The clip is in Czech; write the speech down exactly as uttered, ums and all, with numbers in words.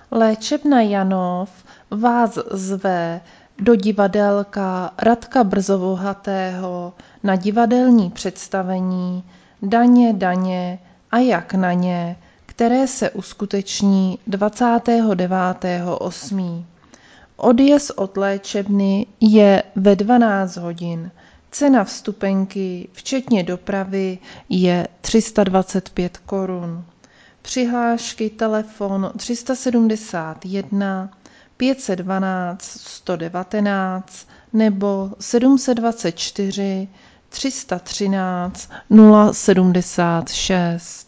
Léčebna Janov vás zve do divadelka Radka Brzobohatého na divadelní představení Daně, daně a jak na ně, které se uskuteční dvacátého devátého osmého Odjezd od léčebny je ve dvanáct hodin. Cena vstupenky, včetně dopravy, je tři sta dvacet pět korun. Přihlášky telefon tři sedmdesát jedna pět set dvanáct sto devatenáct nebo sedm set dvacet čtyři tři sta třináct nula sedmdesát šest.